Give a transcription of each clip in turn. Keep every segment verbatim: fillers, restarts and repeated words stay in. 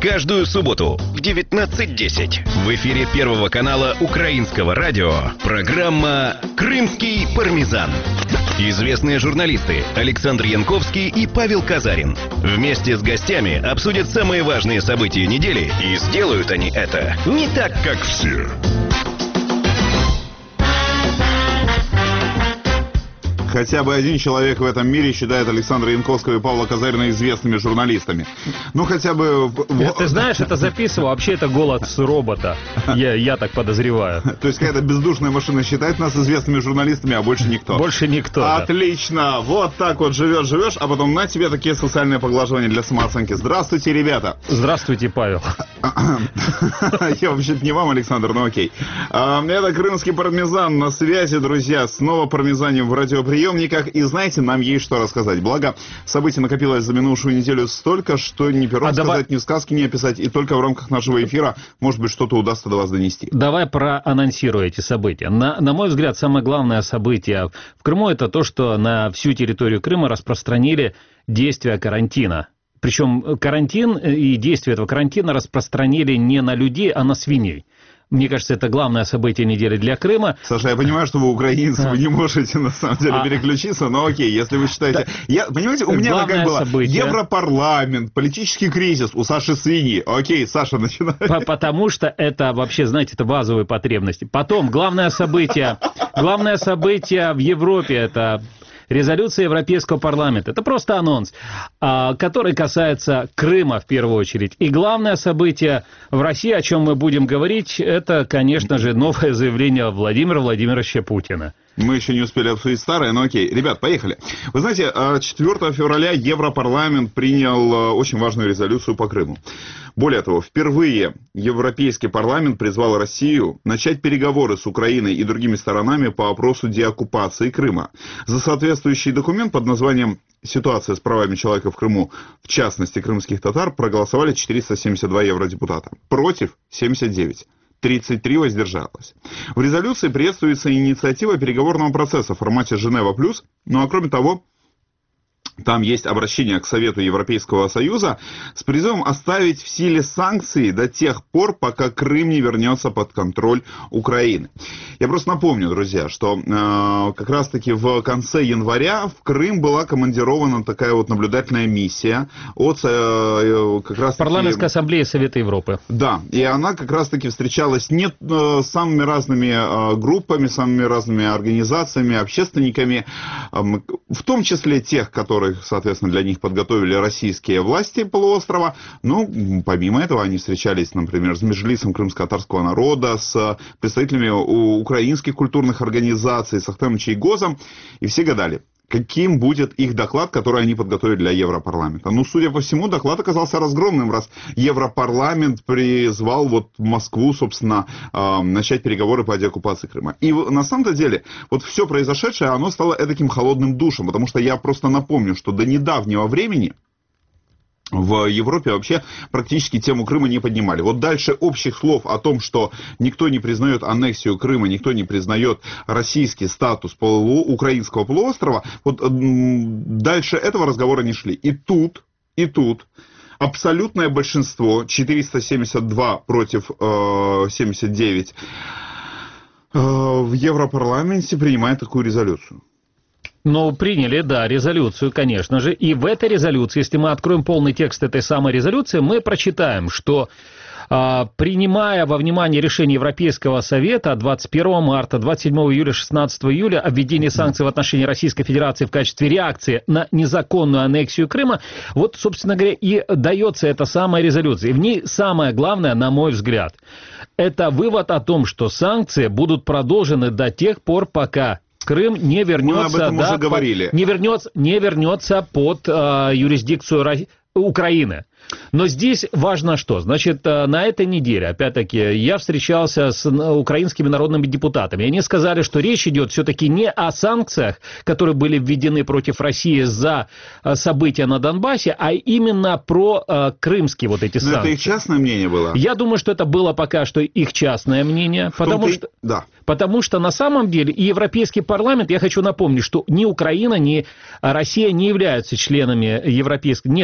Каждую субботу в девятнадцать десять в эфире Первого канала Украинского радио программа «Крымский пармезан». Известные журналисты Александр Янковский и Павел Казарин вместе с гостями обсудят самые важные события недели, и сделают они это не так, как все. Хотя бы один человек в этом мире считает Александра Янковского и Павла Казарина известными журналистами. Ну, хотя бы... Ты знаешь, это записывал. Вообще, это голос робота. Я, я так подозреваю. То есть, какая-то бездушная машина считает нас известными журналистами, а больше никто. Больше никто. Отлично. Да. Вот так вот живешь-живешь, а потом на тебе такие социальные поглаживания для самооценки. Здравствуйте, ребята. Здравствуйте, Павел. Я вообще-то не вам, Александр, но окей. Это крымский пармезан на связи, друзья. Снова пармезаним в радиоприемниках. И знаете, нам есть что рассказать. Благо, событий накопилось за минувшую неделю столько, что ни пером а сказать, давай... ни в сказке не описать. И только в рамках нашего эфира, может быть, что-то удастся до вас донести. Давай проанонсирую эти события. На, на мой взгляд, самое главное событие в Крыму — это то, что на всю территорию Крыма распространили действия карантина. Причем карантин и действия этого карантина распространили не на людей, а на свиней. Мне кажется, это главное событие недели для Крыма. Саша, я понимаю, что вы украинцы, а. вы не можете, на самом деле, а. переключиться, но окей, если вы считаете... Да. Я, понимаете, у меня как было событие. Европарламент, политический кризис, у Саши свиньи. Окей, Саша, начинай. Потому что это вообще, знаете, это базовые потребности. Потом, главное событие, главное событие в Европе — это... резолюция Европейского парламента. Это просто анонс, который касается Крыма в первую очередь. И главное событие в России, о чем мы будем говорить, это, конечно же, новое заявление Владимира Владимировича Путина. Мы еще не успели обсудить старое, но окей. Ребят, поехали. Вы знаете, четвёртого февраля Европарламент принял очень важную резолюцию по Крыму. Более того, впервые Европейский парламент призвал Россию начать переговоры с Украиной и другими сторонами по вопросу деоккупации Крыма. За соответствующий документ под названием «Ситуация с правами человека в Крыму, в частности крымских татар», проголосовали четыреста семьдесят два евродепутата. Против семьдесят девять. тридцать три воздержалось. В резолюции приветствуется инициатива переговорного процесса в формате Женева плюс, ну а кроме того, там есть обращение к Совету Европейского Союза с призывом оставить в силе санкции до тех пор, пока Крым не вернется под контроль Украины. Я просто напомню, друзья, что э, как раз-таки в конце января в Крым была командирована такая вот наблюдательная миссия от э, как раз-таки... Парламентской ассамблеи Совета Европы. Да, и она как раз-таки встречалась не э, с самыми разными э, группами, самыми разными организациями, общественниками, э, в том числе тех, которые, соответственно, для них подготовили российские власти полуострова. Ну, помимо этого, они встречались, например, с Меджлисом крымско-татарского народа, с представителями украинских культурных организаций, с Ахтемом Чайгозом, и все гадали, каким будет их доклад, который они подготовили для Европарламента. Ну, судя по всему, доклад оказался разгромным, раз Европарламент призвал вот Москву, собственно, э, начать переговоры по деоккупации Крыма. И на самом-то деле, вот все произошедшее, оно стало таким холодным душем, потому что я просто напомню, что до недавнего времени в Европе вообще практически тему Крыма не поднимали. Вот дальше общих слов о том, что никто не признает аннексию Крыма, никто не признает российский статус полу... украинского полуострова, вот дальше этого разговора не шли. И тут, и тут абсолютное большинство, четыреста семьдесят два против э, семьдесят девять, э, в Европарламенте принимает такую резолюцию. Ну, приняли, да, резолюцию, конечно же. И в этой резолюции, если мы откроем полный текст этой самой резолюции, мы прочитаем, что а, принимая во внимание решение Европейского совета двадцать первого марта, двадцать седьмого июля, шестнадцатого июля о введении санкций в отношении Российской Федерации в качестве реакции на незаконную аннексию Крыма, вот, собственно говоря, и дается эта самая резолюция. И в ней самое главное, на мой взгляд, это вывод о том, что санкции будут продолжены до тех пор, пока Крым не вернется, Мы об этом да, уже говорили. Под, не вернется, не вернется под э, юрисдикцию России, Украины. Но здесь важно что? Значит, на этой неделе, опять-таки, я встречался с украинскими народными депутатами. Они сказали, что речь идет все-таки не о санкциях, которые были введены против России за события на Донбассе, а именно про э, крымские вот эти санкции. Но это их частное мнение было? Я думаю, что это было пока что их частное мнение, потому что, и... да. потому что на самом деле и Европейский парламент, я хочу напомнить, что ни Украина, ни Россия не являются членами Европейского, нет там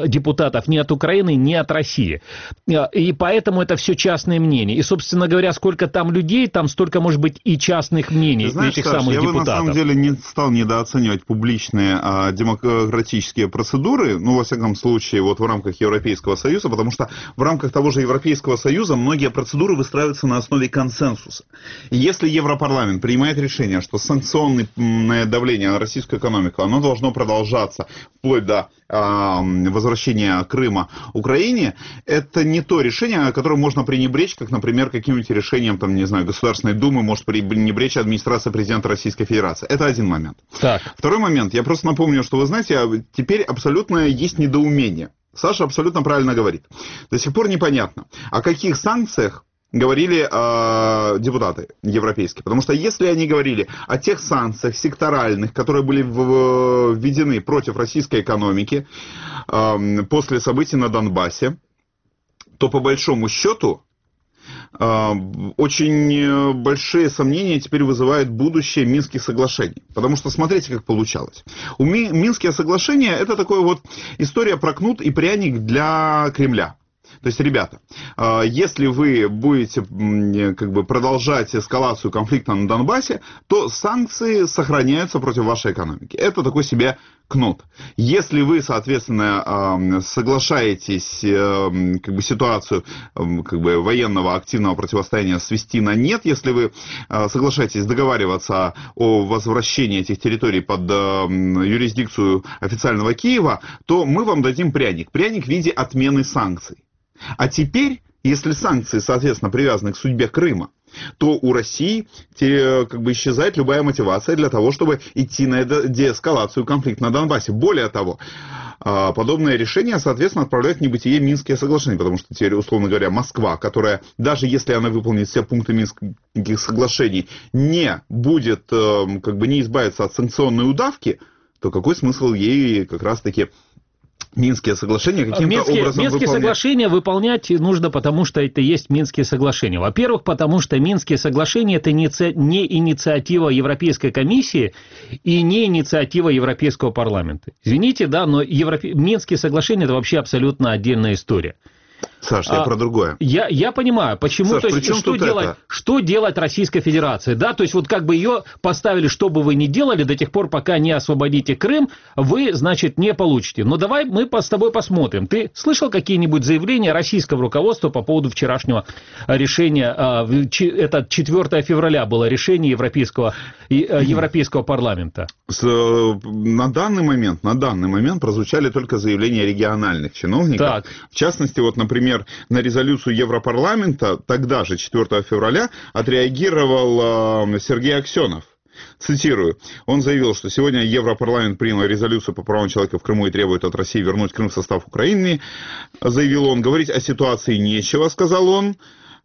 депутатов ни от Украины, ни от России. И поэтому это все частные мнения. И, собственно говоря, сколько там людей, там столько, может быть, и частных мнений знаешь, этих Саш, самых я депутатов. бы на самом деле не стал недооценивать публичные а, демократические процедуры, ну, во всяком случае, вот в рамках Европейского Союза, потому что в рамках того же Европейского Союза многие процедуры выстраиваются на основе консенсуса. И если Европарламент принимает решение, что санкционное давление на российскую экономику, оно должно продолжаться вплоть до а, возвращения Крыма Украине, это не то решение, которое можно пренебречь, как, например, каким-нибудь решением, там, не знаю, Государственной Думы может пренебречь администрация президента Российской Федерации. Это один момент. Так. Второй момент. Я просто напомню, что, вы знаете, теперь абсолютно есть недоумение. Саша абсолютно правильно говорит. До сих пор непонятно, о каких санкциях говорили э, депутаты европейские. Потому что если они говорили о тех санкциях секторальных, которые были в, введены против российской экономики э, после событий на Донбассе, то по большому счету э, очень большие сомнения теперь вызывает будущее Минских соглашений. Потому что смотрите, как получалось. У Ми, Минские соглашения — это такая вот история про кнут и пряник для Кремля. То есть, ребята, если вы будете как бы продолжать эскалацию конфликта на Донбассе, то санкции сохраняются против вашей экономики. Это такой себе кнут. Если вы, соответственно, соглашаетесь как бы ситуацию как бы военного активного противостояния свести на нет, если вы соглашаетесь договариваться о возвращении этих территорий под юрисдикцию официального Киева, то мы вам дадим пряник. Пряник в виде отмены санкций. А теперь, если санкции, соответственно, привязаны к судьбе Крыма, то у России как бы исчезает любая мотивация для того, чтобы идти на деэскалацию конфликта на Донбассе. Более того, подобное решение, соответственно, отправляет в небытие Минские соглашения, потому что теперь, условно говоря, Москва, которая, даже если она выполнит все пункты Минских соглашений, не будет, как бы не избавиться от санкционной удавки, то какой смысл ей как раз-таки Минские соглашения каким-то Минские, образом Минские выполнять. соглашения выполнять нужно, потому что это есть Минские соглашения. Во-первых, потому что Минские соглашения – это не инициатива Европейской комиссии и не инициатива Европейского парламента. Извините, да, но Европе... Минские соглашения – это вообще абсолютно отдельная история. Саш, я а, про другое. Я, я понимаю, почему, Саш, то есть, что, делать, что делать Российской Федерации, да, то есть вот как бы ее поставили, что бы вы ни делали, до тех пор, пока не освободите Крым, вы, значит, не получите. Но давай мы с тобой посмотрим. Ты слышал какие-нибудь заявления российского руководства по поводу вчерашнего решения, это четвёртого февраля было решение Европейского, Европейского парламента? С, на данный момент, на данный момент прозвучали только заявления региональных чиновников. Так. В частности, вот, например, на резолюцию Европарламента тогда же, четвёртого февраля, отреагировал э, Сергей Аксенов. Цитирую. Он заявил, что сегодня Европарламент принял резолюцию по правам человека в Крыму и требует от России вернуть Крым в состав Украины. Заявил он. Говорить о ситуации нечего, сказал он.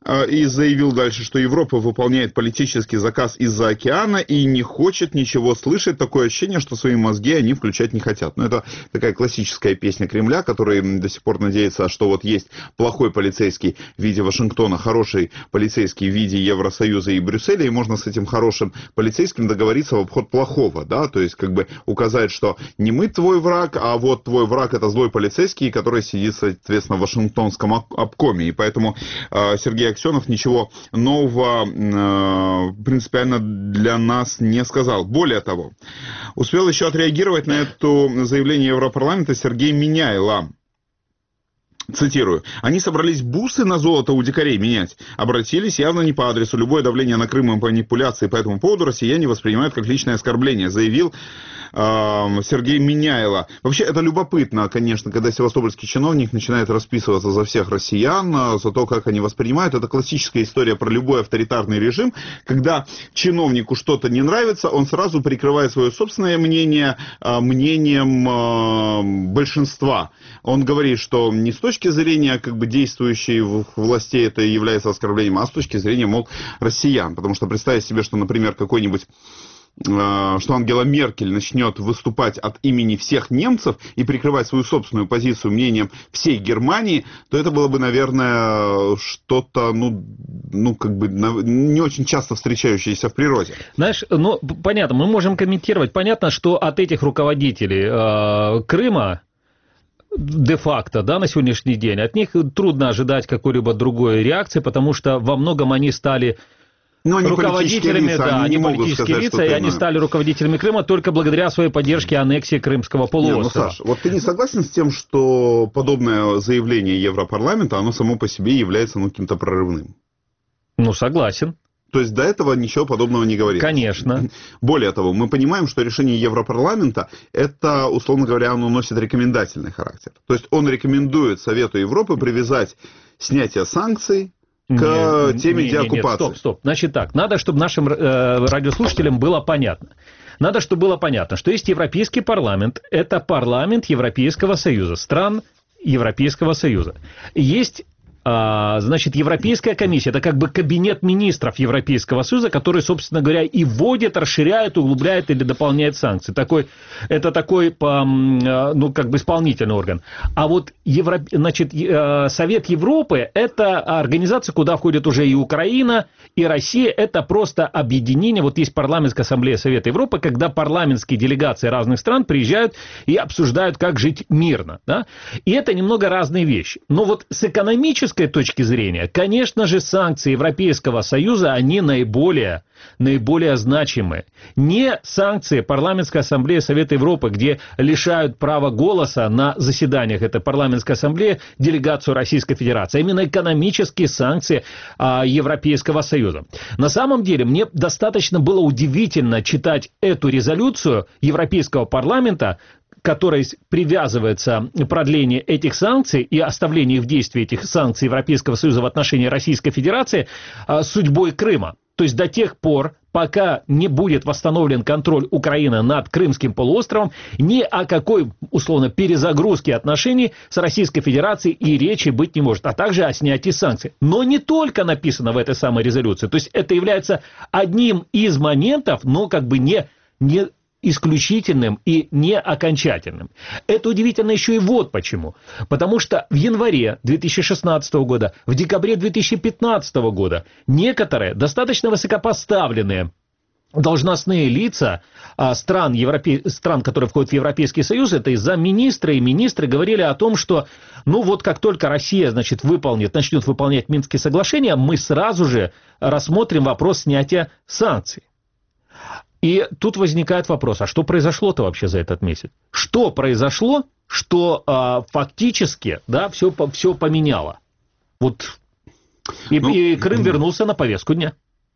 И заявил дальше, что Европа выполняет политический заказ из-за океана и не хочет ничего слышать. Такое ощущение, что свои мозги они включать не хотят. Но это такая классическая песня Кремля, который до сих пор надеется, что вот есть плохой полицейский в виде Вашингтона, хороший полицейский в виде Евросоюза и Брюсселя, и можно с этим хорошим полицейским договориться в обход плохого, да, то есть как бы указать, что не мы твой враг, а вот твой враг это злой полицейский, который сидит, соответственно, в Вашингтонском обкоме. И поэтому э, Сергей Аксенов ничего нового э, принципиально для нас не сказал. Более того, успел еще отреагировать на это заявление Европарламента Сергей Миняйло. Цитирую. «Они собрались бусы на золото у дикарей менять. Обратились явно не по адресу. Любое давление на Крым и манипуляции по этому поводу россияне воспринимают как личное оскорбление», заявил э, Сергей Миняйло. Вообще, это любопытно, конечно, когда севастопольский чиновник начинает расписываться за всех россиян, за то, как они воспринимают. Это классическая история про любой авторитарный режим. Когда чиновнику что-то не нравится, он сразу прикрывает свое собственное мнение э, мнением э, большинства. Он говорит, что не с точки зрения как бы действующей властей это является оскорблением, а с точки зрения, мол, россиян. Потому что представить себе, что, например, какой-нибудь что Ангела Меркель начнет выступать от имени всех немцев и прикрывать свою собственную позицию мнением всей Германии, то это было бы, наверное, что-то, ну, ну как бы не очень часто встречающееся в природе. Знаешь, ну, понятно, мы можем комментировать. Понятно, что от этих руководителей э, Крыма де-факто, да, на сегодняшний день, от них трудно ожидать какой-либо другой реакции, потому что во многом они стали Но они руководителями, лица, да, они они не могут политические сказать, лица, что и ты, они ну... стали руководителями Крыма только благодаря своей поддержке аннексии Крымского полуострова. Не, ну, Саш, вот ты не согласен с тем, что подобное заявление Европарламента, оно само по себе является, ну, каким-то прорывным? Ну, согласен. То есть до этого ничего подобного не говорилось. Конечно. Более того, мы понимаем, что решение Европарламента, это, условно говоря, оно носит рекомендательный характер. То есть он рекомендует Совету Европы привязать снятие санкций к нет, теме нет, деоккупации. Нет, стоп, стоп. Значит так, надо, чтобы нашим э, радиослушателям было понятно. Надо, чтобы было понятно, что есть Европейский парламент, это парламент Европейского Союза, стран Европейского Союза. Есть... А, значит, Европейская комиссия, это как бы кабинет министров Европейского Союза, который, собственно говоря, и вводит, расширяет, углубляет или дополняет санкции. Такой, это такой, ну, как бы исполнительный орган. А вот Евро, значит, Совет Европы – это организация, куда входит уже и Украина, и Россия. Это просто объединение. Вот есть парламентская ассамблея Совета Европы, когда парламентские делегации разных стран приезжают и обсуждают, как жить мирно. Да? И это немного разные вещи. Но вот с экономической точки зрения, конечно же, санкции Европейского Союза, они наиболее, наиболее значимы. Не санкции Парламентской ассамблеи Совета Европы, где лишают права голоса на заседаниях этой парламентской ассамблеи делегацию Российской Федерации, а именно экономические санкции а, Европейского Союза. На самом деле, мне достаточно было удивительно читать эту резолюцию Европейского парламента, которой привязывается продление этих санкций и оставление в действии этих санкций Европейского Союза в отношении Российской Федерации а, судьбой Крыма. То есть до тех пор, пока не будет восстановлен контроль Украины над Крымским полуостровом, ни о какой, условно, перезагрузке отношений с Российской Федерацией и речи быть не может, а также о снятии санкций. Но не только написано в этой самой резолюции. То есть это является одним из моментов, но как бы не... не исключительным и не окончательным. Это удивительно еще и вот почему. Потому что в январе две тысячи шестнадцатого года, в декабре две тысячи пятнадцатого года некоторые достаточно высокопоставленные должностные лица а, стран, Европе... стран, которые входят в Европейский Союз, это и замминистры, и министры говорили о том, что ну вот как только Россия, значит, выполнит, начнет выполнять Минские соглашения, мы сразу же рассмотрим вопрос снятия санкций. И тут возникает вопрос, а что произошло-то вообще за этот месяц? Что произошло, что а, фактически, да, все, все поменяло? Вот и, ну, и Крым вернулся на повестку дня.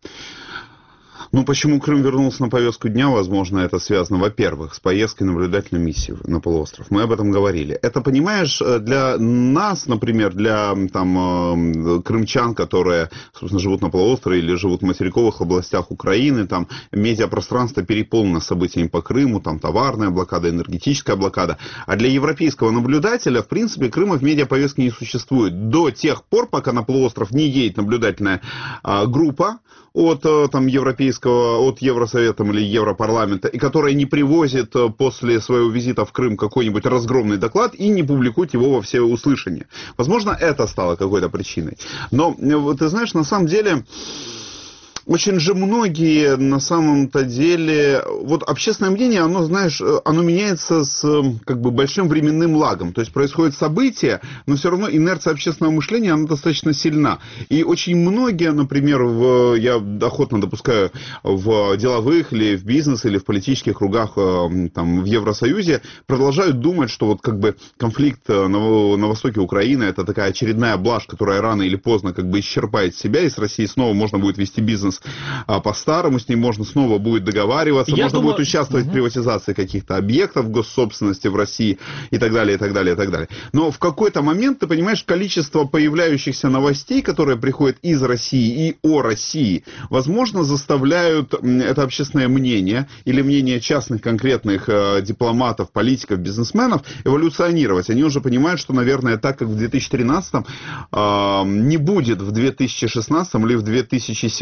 Ну, почему Крым вернулся на повестку дня? Возможно, это связано, во-первых, с поездкой наблюдательной миссии на полуостров. Мы об этом говорили. Это, понимаешь, для нас, например, для там, крымчан, которые, собственно, живут на полуострове или живут в материковых областях Украины, там медиапространство переполнено событиями по Крыму, там товарная блокада, энергетическая блокада. А для европейского наблюдателя, в принципе, Крыма в медиаповестке не существует до тех пор, пока на полуостров не едет наблюдательная а, группа от там, европейского, от Евросовета или Европарламента, и которая не привозит после своего визита в Крым какой-нибудь разгромный доклад и не публикует его во всеуслышание. Возможно, это стало какой-то причиной. Но, ты знаешь, на самом деле... Очень же многие, на самом-то деле, вот общественное мнение, оно, знаешь, оно меняется с как бы большим временным лагом. То есть происходит событие, но все равно инерция общественного мышления, она достаточно сильна. И очень многие, например, в, я охотно допускаю, в деловых или в бизнес, или в политических кругах там, в Евросоюзе, продолжают думать, что вот как бы конфликт на, на востоке Украины, это такая очередная блажь, которая рано или поздно как бы исчерпает себя, и с Россией снова можно будет вести бизнес а по-старому, с ним можно снова будет договариваться, Я можно думаю... будет участвовать угу. в приватизации каких-то объектов госсобственности в России и так далее, и так далее, и так далее. Но в какой-то момент, ты понимаешь, количество появляющихся новостей, которые приходят из России и о России, возможно, заставляют это общественное мнение или мнение частных конкретных э, дипломатов, политиков, бизнесменов эволюционировать. Они уже понимают, что, наверное, так как в две тысячи тринадцатом э, не будет в две тысячи шестнадцатом или в две тысячи семнадцатом.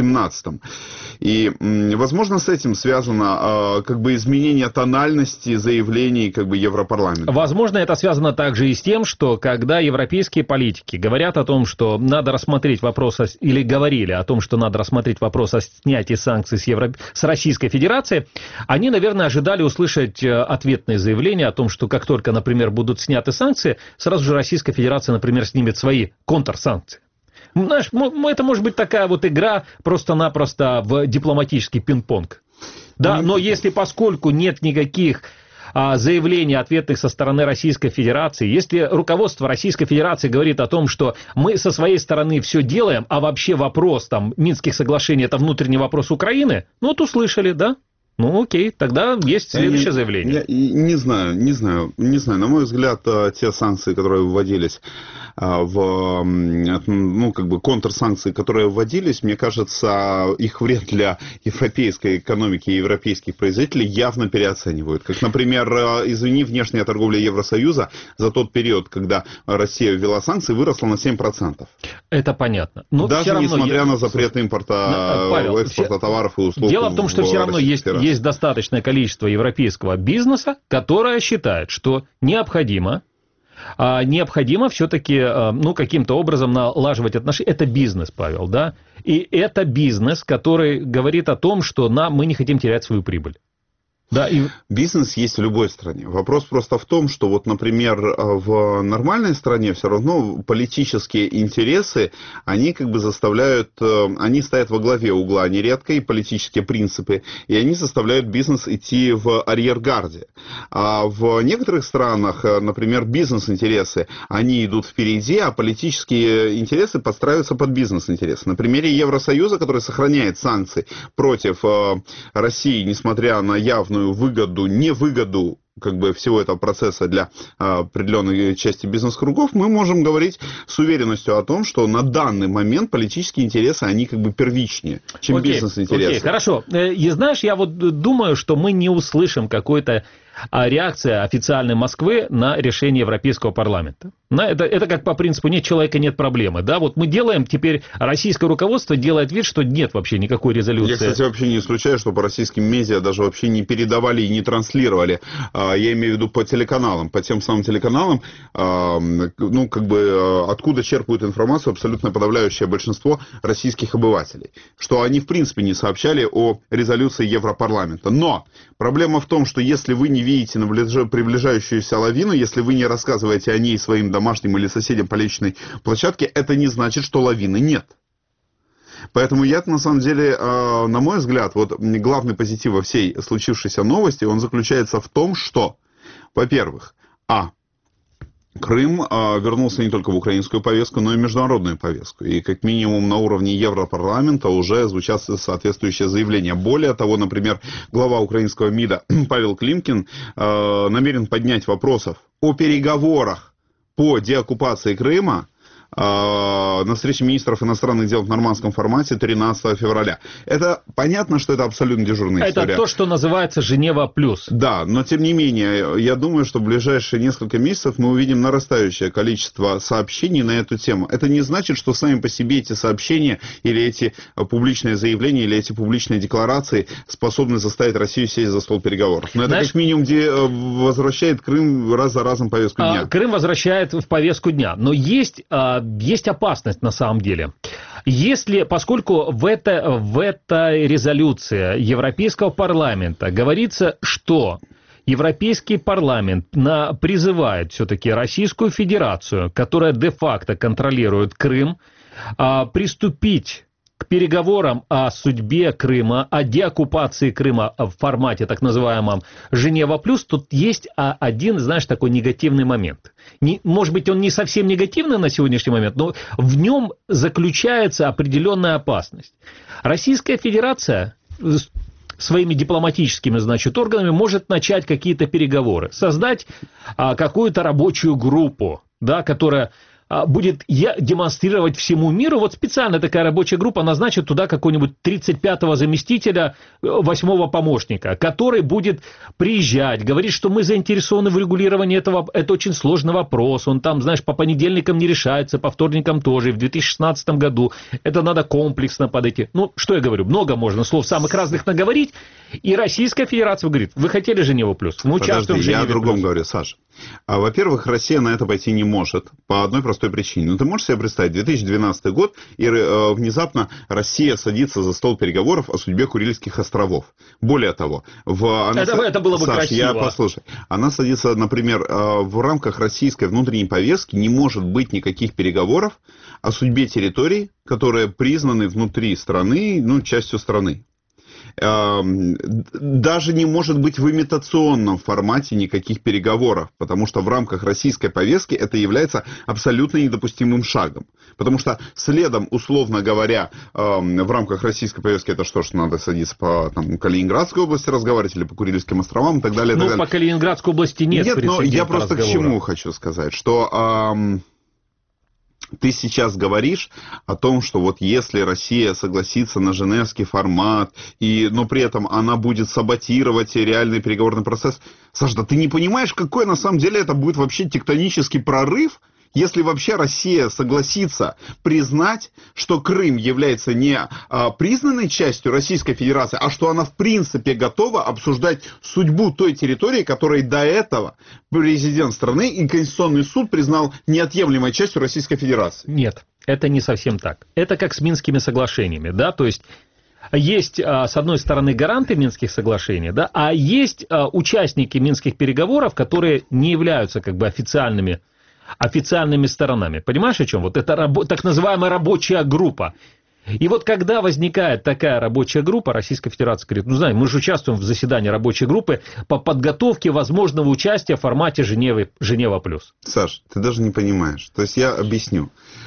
текстом. И, возможно, с этим связано как бы изменение тональности заявлений как бы Европарламента. Возможно, это связано также и с тем, что когда европейские политики говорят о том, что надо рассмотреть вопрос, о, или говорили о том, что надо рассмотреть вопрос о снятии санкций с, Евро... с Российской Федерацией, они, наверное, ожидали услышать ответные заявления о том, что как только, например, будут сняты санкции, сразу же Российская Федерация, например, снимет свои контрсанкции. Знаешь, это может быть такая вот игра просто-напросто в дипломатический пинг-понг. Да, но если поскольку нет никаких а, заявлений ответных со стороны Российской Федерации, если руководство Российской Федерации говорит о том, что мы со своей стороны все делаем, а вообще вопрос там Минских соглашений это внутренний вопрос Украины, ну вот услышали, да? Ну, окей, тогда есть следующее я, заявление. Я, я не знаю, не знаю, не знаю. На мой взгляд, те санкции, которые вводились в, ну, как бы контрсанкции, которые вводились, мне кажется, их вред для европейской экономики и европейских производителей явно переоценивают. Как, например, извини, внешняя торговля Евросоюза за тот период, когда Россия ввела санкции, выросла на семь процентов. Это понятно. Но даже несмотря я... на запрет импорта, Павел, экспорта все... товаров и услуг. Дело в том, что в все равно есть, есть достаточное количество европейского бизнеса, которое считает, что необходимо, а, необходимо все-таки а, ну, каким-то образом налаживать отношения. Это бизнес, Павел, да? И это бизнес, который говорит о том, что нам, мы не хотим терять свою прибыль. Да, и... Бизнес есть в любой стране. Вопрос просто в том, что вот, например, в нормальной стране все равно политические интересы, они как бы заставляют, они стоят во главе угла нередко, и политические принципы, и они заставляют бизнес идти в арьергарде. А в некоторых странах, например, бизнес-интересы, они идут впереди, а политические интересы подстраиваются под бизнес-интересы. На примере Евросоюза, который сохраняет санкции против России, несмотря на явную выгоду, невыгоду как бы всего этого процесса для а, определенной части бизнес-кругов, мы можем говорить с уверенностью о том, что на данный момент политические интересы, они как бы первичнее, чем okay, бизнес-интересы. Окей, okay, хорошо. И знаешь, я вот думаю, что мы не услышим какой-то а реакция официальной Москвы на решение Европейского парламента. Это, это как по принципу «нет человека, нет проблемы». Да? Вот мы делаем, теперь российское руководство делает вид, что нет вообще никакой резолюции. Я, кстати, вообще не исключаю, что по российским медиа даже вообще не передавали и не транслировали. Я имею в виду по телеканалам, по тем самым телеканалам, ну, как бы, откуда черпают информацию абсолютно подавляющее большинство российских обывателей. Что они, в принципе, не сообщали о резолюции Европарламента. Но проблема в том, что если вы не видите приближающуюся лавину, если вы не рассказываете о ней своим домашним или соседям по личной площадке, это не значит, что лавины нет. Поэтому я, на самом деле, на мой взгляд, вот главный позитив во всей случившейся новости, он заключается в том, что, во-первых, а, Крым а, вернулся не только в украинскую повестку, но и в международную повестку. И как минимум на уровне Европарламента уже звучат соответствующие заявления. Более того, например, глава украинского МИДа Павел Климкин а, намерен поднять вопросов о переговорах по деоккупации Крыма на встрече министров иностранных дел в нормандском формате тринадцатого февраля. Это понятно, что это абсолютно дежурная это история. Это то, что называется Женева плюс. Да, но тем не менее, я думаю, что в ближайшие несколько месяцев мы увидим нарастающее количество сообщений на эту тему. Это не значит, что сами по себе эти сообщения или эти публичные заявления, или эти публичные декларации способны заставить Россию сесть за стол переговоров. Но Знаешь, это как минимум где возвращает Крым раз за разом в повестку дня. А, Крым возвращает в повестку дня. Но есть... Есть опасность на самом деле. Если, поскольку в, это, в этой резолюции Европейского парламента говорится, что Европейский парламент на, призывает все-таки Российскую Федерацию, которая де-факто контролирует Крым, а, приступить к переговорам о судьбе Крыма, о деоккупации Крыма в формате так называемом Женева плюс, тут есть один, знаешь, такой негативный момент. Не, может быть, он не совсем негативный на сегодняшний момент, но в нем заключается определенная опасность. Российская Федерация своими дипломатическими, значит, органами может начать какие-то переговоры, создать а, какую-то рабочую группу, да, которая будет демонстрировать всему миру. Вот специально такая рабочая группа назначит туда какого-нибудь тридцать пятого заместителя, восьмого помощника, который будет приезжать, говорить, что мы заинтересованы в регулировании этого, это очень сложный вопрос, он там, знаешь, по понедельникам не решается, по вторникам тоже, и в две тысячи шестнадцатом году это надо комплексно подойти. Ну, что я говорю, много можно слов самых разных наговорить, и Российская Федерация говорит, вы хотели Женеву плюс, мы участвуем в Женеве я о другом плюс. говорю, Саша. А, во-первых, Россия на это пойти не может по одной простой причине. Ну, ты можешь себе представить, две тысячи двенадцатый год, и э, внезапно Россия садится за стол переговоров о судьбе Курильских островов. Более того, в... Она... Это, это было бы Саш, красиво. я послушай. Она садится, например, э, в рамках российской внутренней повестки не может быть никаких переговоров о судьбе территорий, которые признаны внутри страны, ну, частью страны. Даже не может быть в имитационном формате никаких переговоров, потому что в рамках российской повестки это является абсолютно недопустимым шагом. Потому что следом, условно говоря, в рамках российской повестки это что ж, надо садиться по там, Калининградской области разговаривать или по Курильским островам и так далее. И ну, так далее. По Калининградской области нет. Нет, но я просто разговора. К чему хочу сказать, что... Эм, ты сейчас говоришь о том, что вот если Россия согласится на женевский формат, и, но при этом она будет саботировать реальный переговорный процесс. Саша, да ты не понимаешь, какой на самом деле это будет вообще тектонический прорыв, если вообще Россия согласится признать, что Крым является не а, признанной частью Российской Федерации, а что она в принципе готова обсуждать судьбу той территории, которой до этого президент страны и Конституционный суд признал неотъемлемой частью Российской Федерации. Нет, это не совсем так. Это как с Минскими соглашениями, да, то есть... Есть, с одной стороны, гаранты Минских соглашений, да, а есть участники Минских переговоров, которые не являются как бы официальными, официальными сторонами. Понимаешь, о чем? Вот это рабо- так называемая рабочая группа. И вот когда возникает такая рабочая группа, Российская Федерация говорит, ну, знаете, мы же участвуем в заседании рабочей группы по подготовке возможного участия в формате Женевы, Женева плюс. Саш, ты даже не понимаешь. То есть я объясню.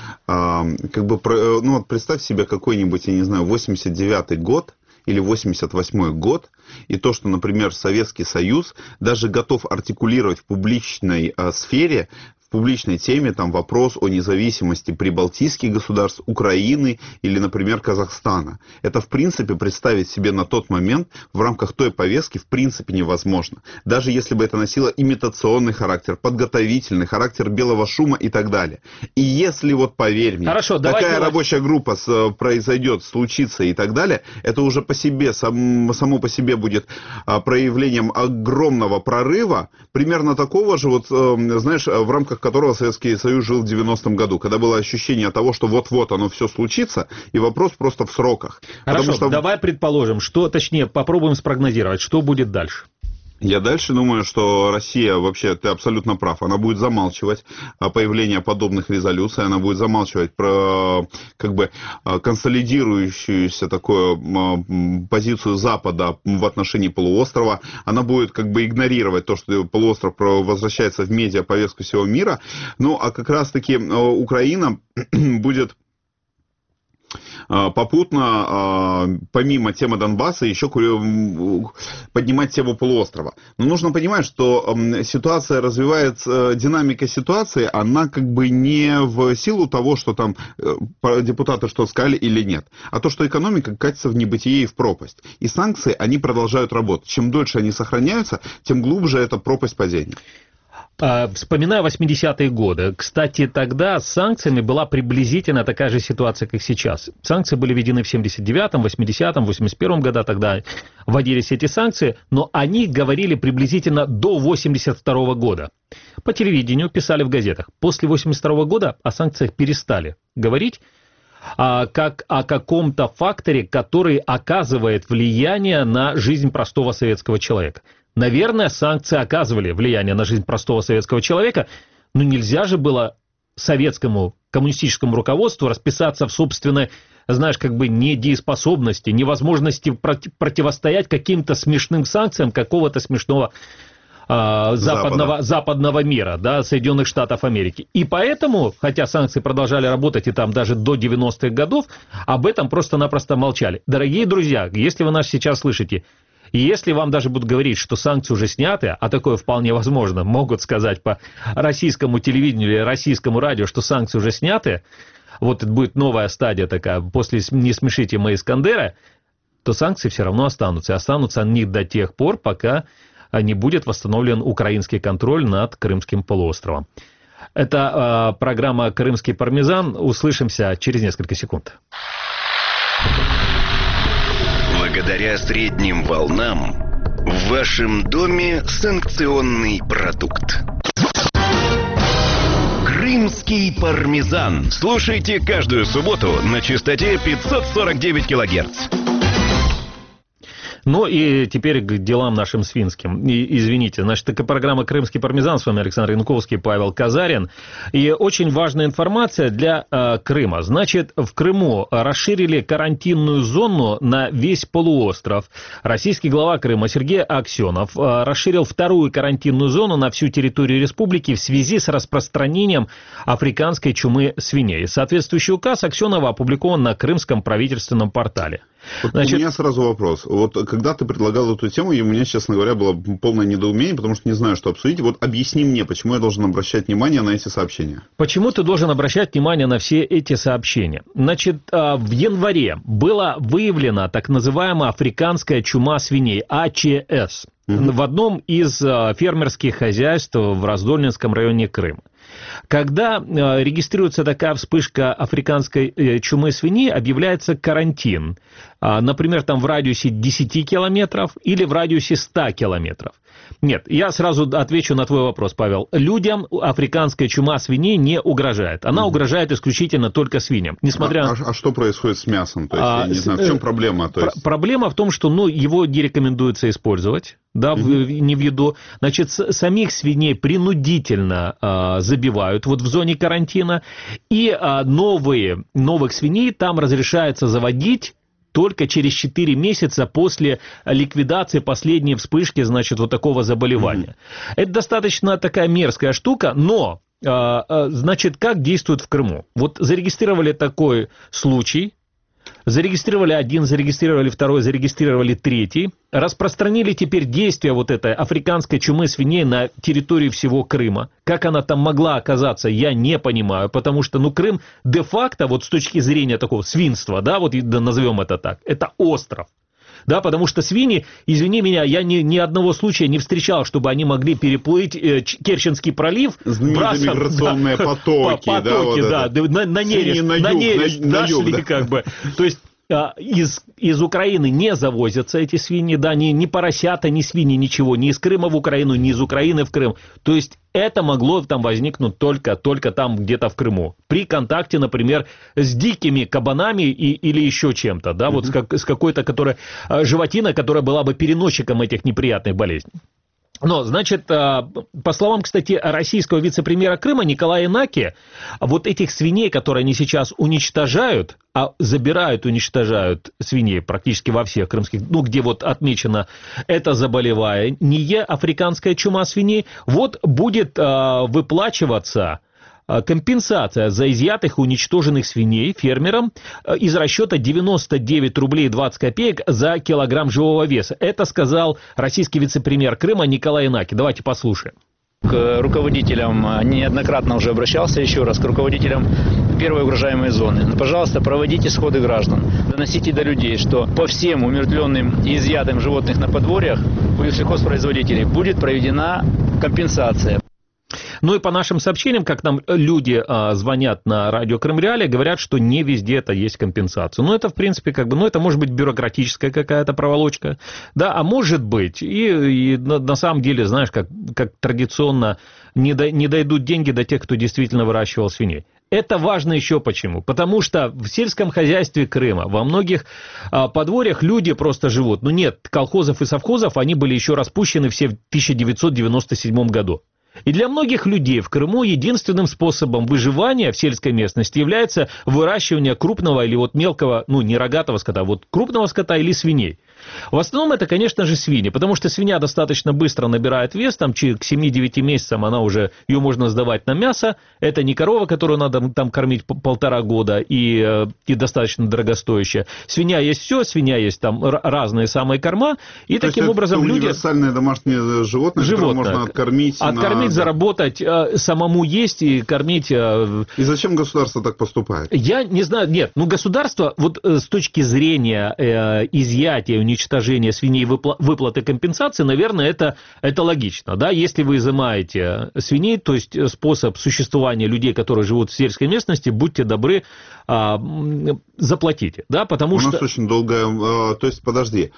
А, как бы, ну, вот представь себе какой-нибудь, я не знаю, восемьдесят девятый год или восемьдесят восьмой год, и то, что, например, Советский Союз даже готов артикулировать в публичной а, сфере, в публичной теме там вопрос о независимости прибалтийских государств, Украины или, например, Казахстана. Это, в принципе, представить себе на тот момент в рамках той повестки в принципе невозможно. Даже если бы это носило имитационный характер, подготовительный характер белого шума и так далее. И если, вот поверь мне, Хорошо, такая делать... рабочая группа с, произойдет, случится и так далее, это уже по себе, сам, само по себе будет а, проявлением огромного прорыва, примерно такого же, вот, а, знаешь, в рамках которого Советский Союз жил в девяностом году, когда было ощущение того, что вот-вот оно все случится, и вопрос просто в сроках. Хорошо, что... давай предположим, что, точнее, попробуем спрогнозировать, что будет дальше. Я дальше думаю, что Россия, вообще, ты абсолютно прав, она будет замалчивать появление подобных резолюций, она будет замалчивать про, как бы, консолидирующуюся такую позицию Запада в отношении полуострова, она будет, как бы, игнорировать то, что полуостров возвращается в медиаповестку всего мира, ну, а как раз-таки Украина будет... попутно, помимо темы Донбасса, еще поднимать тему полуострова. Но нужно понимать, что ситуация развивается, динамика ситуации, она как бы не в силу того, что там депутаты что сказали или нет, а то, что экономика катится в небытие и в пропасть. И санкции, они продолжают работать. Чем дольше они сохраняются, тем глубже эта пропасть падения. Вспоминаю восьмидесятые годы. Кстати, тогда с санкциями была приблизительно такая же ситуация, как сейчас. Санкции были введены в семьдесят девятом, восьмидесятом, восемьдесят первом году, тогда вводились эти санкции, но они говорили приблизительно до восемьдесят второго года. По телевидению писали в газетах. После восемьдесят второго года о санкциях перестали говорить, а, как о каком-то факторе, который оказывает влияние на жизнь простого советского человека. Наверное, санкции оказывали влияние на жизнь простого советского человека, но нельзя же было советскому коммунистическому руководству расписаться в собственной, знаешь, как бы недееспособности, невозможности проти- противостоять каким-то смешным санкциям какого-то смешного э, западного, западного мира, да, Соединенных Штатов Америки. И поэтому, хотя санкции продолжали работать и там даже до девяностых годов, об этом просто-напросто молчали. Дорогие друзья, если вы нас сейчас слышите, И если вам даже будут говорить, что санкции уже сняты, а такое вполне возможно, могут сказать по российскому телевидению или российскому радио, что санкции уже сняты, вот это будет новая стадия такая, после «Не смешите мои Искандеры», то санкции все равно останутся. И останутся они до тех пор, пока не будет восстановлен украинский контроль над Крымским полуостровом. Это э, программа «Крымский пармезан». Услышимся через несколько секунд. Благодаря средним волнам в вашем доме санкционный продукт. Крымский пармезан. Слушайте каждую субботу на частоте пятьсот сорок девять килогерц. Ну и теперь к делам нашим свинским. И, извините, значит, такая программа «Крымский пармезан». С вами Александр Янковский, Павел Казарин. И очень важная информация для э, Крыма. Значит, в Крыму расширили карантинную зону на весь полуостров. Российский глава Крыма Сергей Аксенов э, расширил вторую карантинную зону на всю территорию республики в связи с распространением африканской чумы свиней. Соответствующий указ Аксенова опубликован на крымском правительственном портале. Вот Значит... У меня сразу вопрос. Вот когда ты предлагал эту тему, и у меня, честно говоря, было полное недоумение, потому что не знаю, что обсудить. Вот объясни мне, почему я должен обращать внимание на эти сообщения. Почему ты должен обращать внимание на все эти сообщения? Значит, в январе была выявлена так называемая африканская чума свиней, А Ч С, угу. в одном из фермерских хозяйств в Раздольнинском районе Крыма. Когда э, регистрируется такая вспышка африканской э, чумы свиней, объявляется карантин. А, например, там в радиусе десяти километров или в радиусе ста километров. Нет, я сразу отвечу на твой вопрос, Павел. Людям африканская чума свиней не угрожает. Она mm-hmm. угрожает исключительно только свиньям. Несмотря... А, а, а что происходит с мясом? То есть, а, я не с... знаю, в чем проблема? То есть... Проблема в том, что ну, его не рекомендуется использовать. Да, mm-hmm. в, не в еду. Значит, с, самих свиней принудительно а, забивают вот в зоне карантина, и а, новые, новых свиней там разрешается заводить только через четыре месяца после ликвидации последней вспышки, значит, вот такого заболевания. Mm-hmm. Это достаточно такая мерзкая штука, но, а, а, значит, как действует в Крыму? Вот зарегистрировали такой случай, зарегистрировали один, зарегистрировали второй, зарегистрировали третий, распространили теперь действие вот этой африканской чумы свиней на территории всего Крыма. Как она там могла оказаться, я не понимаю, потому что, ну, Крым де-факто, вот с точки зрения такого свинства, да, вот назовем это так, это остров. Да, потому что свиньи, извини меня, я ни, ни одного случая не встречал, чтобы они могли переплыть э, Керченский пролив. Знаменитые миграционные да, потоки. Потоки, да, да, вот на, на нерест, на, на, юг, нерест на, на дошли, юг, да. как бы. То есть а, из, из Украины не завозятся эти свиньи, да, ни, ни поросята, ни свиньи, ничего, ни из Крыма в Украину, ни из Украины в Крым. То есть это могло там возникнуть только, только там где-то в Крыму. При контакте, например, с дикими кабанами и, или еще чем-то, да, mm-hmm. вот с, как, с какой-то которая, животиной, которая была бы переносчиком этих неприятных болезней. Но, значит, по словам, кстати, российского вице-премьера Крыма Николая Инаки, вот этих свиней, которые они сейчас уничтожают, а забирают, уничтожают свиней практически во всех крымских, ну, где вот отмечено это заболевание, африканская чума свиней, вот будет выплачиваться компенсация за изъятых и уничтоженных свиней фермерам из расчета девяносто девять рублей двадцать копеек за килограмм живого веса. Это сказал российский вице-премьер Крыма Николай Инаки. Давайте послушаем. К руководителям, неоднократно уже обращался еще раз, к руководителям первой угрожаемой зоны. Пожалуйста, проводите сходы граждан, доносите до людей, что по всем умертвленным и изъятым животных на подворьях у сельхозпроизводителей будет проведена компенсация. Ну и по нашим сообщениям, как нам люди а, звонят на радио Крым-Реалия, говорят, что не везде это есть компенсация. Ну это, в принципе, как бы, ну это может быть бюрократическая какая-то проволочка, да, а может быть, и, и на, на самом деле, знаешь, как, как традиционно не, до, не дойдут деньги до тех, кто действительно выращивал свиней. Это важно еще почему? Потому что в сельском хозяйстве Крыма во многих а, подворьях люди просто живут. Ну нет, колхозов и совхозов, они были еще распущены все в тысяча девятьсот девяносто седьмом году. И для многих людей в Крыму единственным способом выживания в сельской местности является выращивание крупного или вот мелкого, ну не рогатого скота, вот крупного скота или свиней. В основном это, конечно же, свиньи, потому что свинья достаточно быстро набирает вес, там к семи-девяти месяцам она уже, ее можно сдавать на мясо, это не корова, которую надо там кормить полтора года и, и достаточно дорогостоящая. Свинья есть все, свинья есть там разные самые корма, и То таким есть образом это люди... универсальное домашнее животное, животное, которое можно откормить. Откормить, на... заработать, самому есть и кормить. И зачем государство так поступает? Я не знаю, нет, ну государство вот с точки зрения э, изъятия, уничтожения свиней, выпла- выплаты компенсации, наверное, это, это логично, да, если вы изымаете свиней, то есть способ существования людей, которые живут в сельской местности, будьте добры, э, заплатите, да, потому У что... У нас очень долгая, э, то есть, подожди,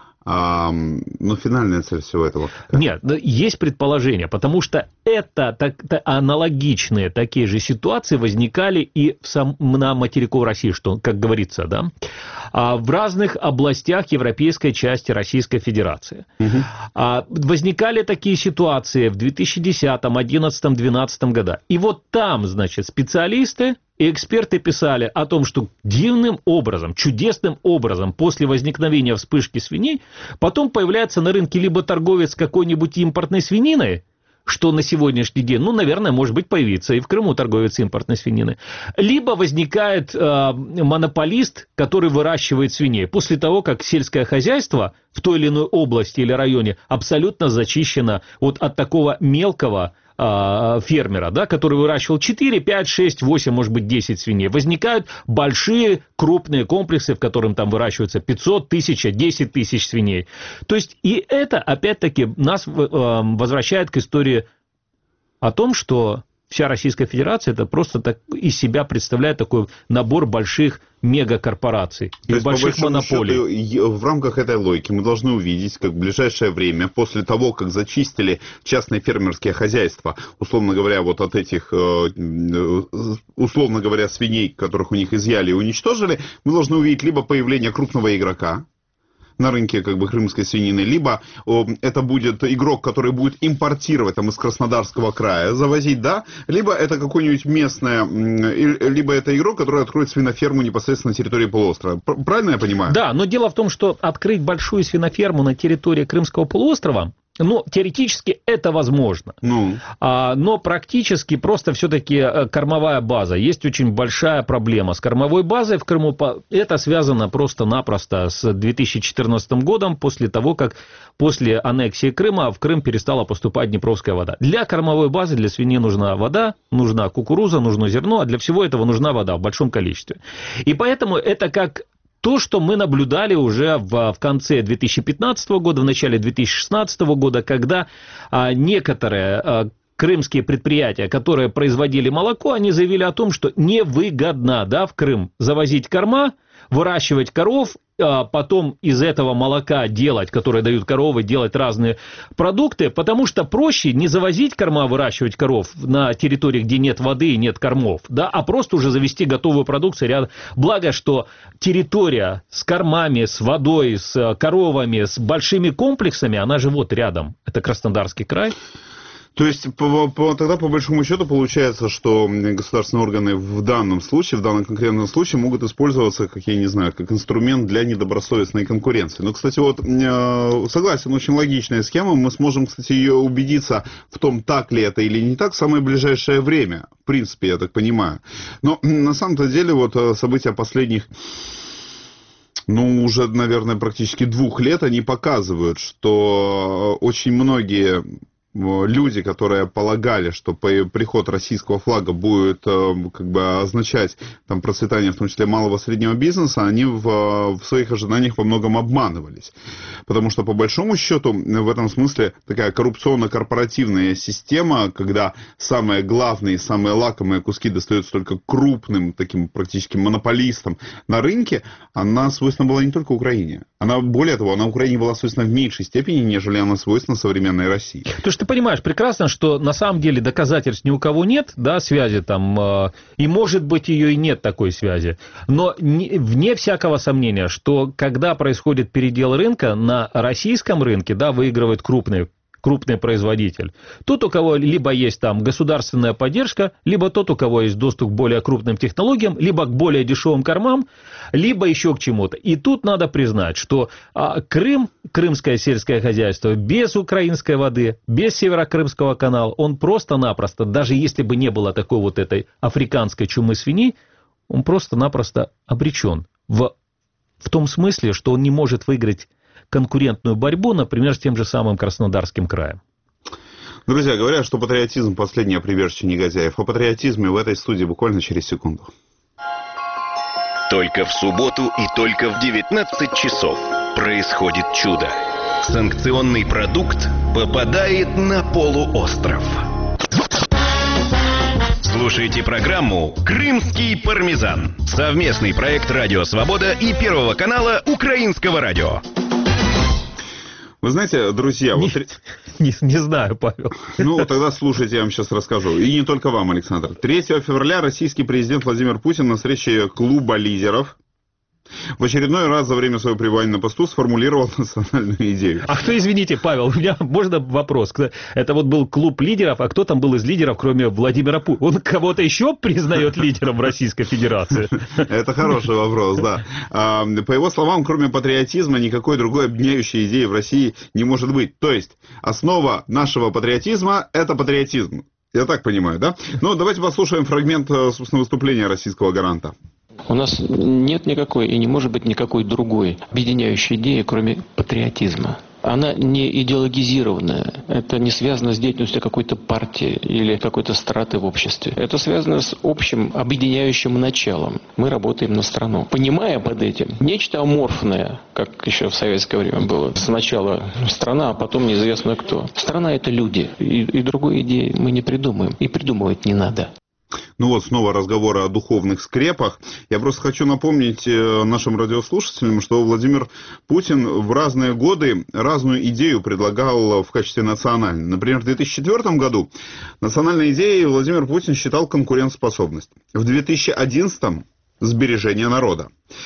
А, ну, финальная цель всего этого какая? Нет, есть предположение, потому что это так, аналогичные такие же ситуации возникали и в сам, на материку России, что, как говорится, да, а в разных областях европейской части Российской Федерации. Угу. А возникали такие ситуации в две тысячи десятом, одиннадцатом, двенадцатом годах. И вот там, значит, специалисты и эксперты писали о том, что дивным образом, чудесным образом после возникновения вспышки свиней потом появляется на рынке либо торговец какой-нибудь импортной свининой, что на сегодняшний день, ну, наверное, может быть, появится и в Крыму торговец импортной свинины, либо возникает э, монополист, который выращивает свиней после того, как сельское хозяйство в той или иной области или районе абсолютно зачищено вот от такого мелкого фермера, да, который выращивал четыре, пять, шесть, восемь, может быть, десять свиней. Возникают большие крупные комплексы, в которых там выращиваются пятьсот, тысяча, десять тысяч свиней. То есть и это, опять-таки, нас возвращает к истории о том, что вся Российская Федерация это просто так из себя представляет такой набор больших мегакорпораций и больших монополий. Счету, в рамках этой логики мы должны увидеть, как в ближайшее время, после того, как зачистили частные фермерские хозяйства, условно говоря, вот от этих, условно говоря, свиней, которых у них изъяли и уничтожили, мы должны увидеть либо появление крупного игрока на рынке как бы крымской свинины, либо о, это будет игрок, который будет импортировать там из Краснодарского края, завозить, да, либо это какое-нибудь местное, либо это игрок, который откроет свиноферму непосредственно на территории полуострова. Правильно я понимаю? Да, но дело в том, что открыть большую свиноферму на территории Крымского полуострова, ну, теоретически это возможно, ну. а, но практически просто все-таки кормовая база. Есть очень большая проблема с кормовой базой в Крыму. Это связано просто-напросто с две тысячи четырнадцатым годом, после того, как после аннексии Крыма в Крым перестала поступать Днепровская вода. Для кормовой базы, для свиней нужна вода, нужна кукуруза, нужно зерно, а для всего этого нужна вода в большом количестве. И поэтому это как... То, что мы наблюдали уже в, в конце две тысячи пятнадцатого года, в начале две тысячи шестнадцатого года, когда а, некоторые а, крымские предприятия, которые производили молоко, они заявили о том, что невыгодно, да, в Крым завозить корма, выращивать коров, а потом из этого молока делать, которые дают коровы, делать разные продукты, потому что проще не завозить корма, выращивать коров на территории, где нет воды и нет кормов, да, а просто уже завести готовую продукцию рядом. Благо, что территория с кормами, с водой, с коровами, с большими комплексами, она же вот рядом. Это Краснодарский край. То есть, по, по, тогда, по большому счету, получается, что государственные органы в данном случае, в данном конкретном случае, могут использоваться, как я не знаю, как инструмент для недобросовестной конкуренции. Но, кстати, вот, согласен, очень логичная схема. Мы сможем, кстати, ее убедиться в том, так ли это или не так, в самое ближайшее время. В принципе, я так понимаю. Но, на самом-то деле, вот события последних... Ну, уже, наверное, практически двух лет, они показывают, что очень многие... люди, которые полагали, что приход российского флага будет как бы означать там, процветание, в том числе малого и среднего бизнеса, они в, в своих ожиданиях во многом обманывались. Потому что, по большому счету, в этом смысле такая коррупционно-корпоративная система, когда самые главные, самые лакомые куски достаются только крупным, таким практически монополистам на рынке, она свойственна была не только Украине. Она, более того, она Украине была свойственна в меньшей степени, нежели она свойственна современной России. Ты понимаешь прекрасно, что на самом деле доказательств ни у кого нет, да, связи там, э, и может быть ее и нет такой связи, но не, вне всякого сомнения, что когда происходит передел рынка, на российском рынке, да, выигрывают крупные крупный производитель. Тот, у кого либо есть там государственная поддержка, либо тот, у кого есть доступ к более крупным технологиям, либо к более дешевым кормам, либо еще к чему-то. И тут надо признать, что а, Крым, крымское сельское хозяйство, без украинской воды, без Северокрымского канала, он просто-напросто, даже если бы не было такой вот этой африканской чумы свиней, он просто-напросто обречен в, в том смысле, что он не может выиграть конкурентную борьбу, например, с тем же самым Краснодарским краем. Друзья, говорят, что патриотизм – последнее прибежище негодяев. О патриотизме в этой студии буквально через секунду. Только в субботу и только в девятнадцать часов происходит чудо. Санкционный продукт попадает на полуостров. Слушайте программу «Крымский пармезан». Совместный проект «Радио Свобода» и Первого канала Украинского радио. Вы знаете, друзья... Не, вот... не, не знаю, Павел. Ну, тогда слушайте, я вам сейчас расскажу. И не только вам, Александр. третьего февраля российский президент Владимир Путин на встрече клуба лидеров в очередной раз за время своего пребывания на посту сформулировал национальную идею. А кто, извините, Павел, у меня можно вопрос? Это вот был клуб лидеров, а кто там был из лидеров, кроме Владимира Путина? Он кого-то еще признает лидером в Российской Федерации? Это хороший вопрос, да. По его словам, кроме патриотизма, никакой другой объединяющей идеи в России не может быть. То есть, основа нашего патриотизма – это патриотизм. Я так понимаю, да? Ну, давайте послушаем фрагмент, собственно, выступления российского гаранта. У нас нет никакой и не может быть никакой другой объединяющей идеи, кроме патриотизма. Она не идеологизированная, это не связано с деятельностью какой-то партии или какой-то страты в обществе. Это связано с общим объединяющим началом. Мы работаем на страну. Понимая под этим нечто аморфное, как еще в советское время было. Сначала страна, а потом неизвестно кто. Страна – это люди. И, и другой идеи мы не придумаем. И придумывать не надо. Ну вот снова разговоры о духовных скрепах. Я просто хочу напомнить нашим радиослушателям, что Владимир Путин в разные годы разную идею предлагал в качестве национальной. Например, в две тысячи четвёртом году национальной идеей Владимир Путин считал конкурентоспособность. В две тысячи одиннадцатом сбережение народа.